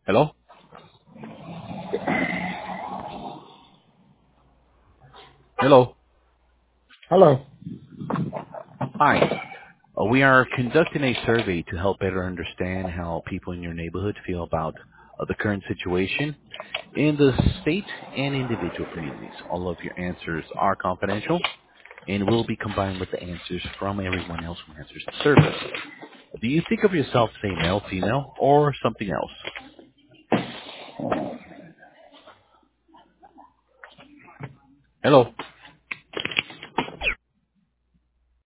Hello? Hello. Hello. Hi. We are conducting a survey to help better understand how people in your neighborhood feel about the current situation in the state and individual communities. All of your answers are confidential and will be combined with the answers from everyone else who answers the survey. Do you think of yourself as a male, female, or something else? Hello?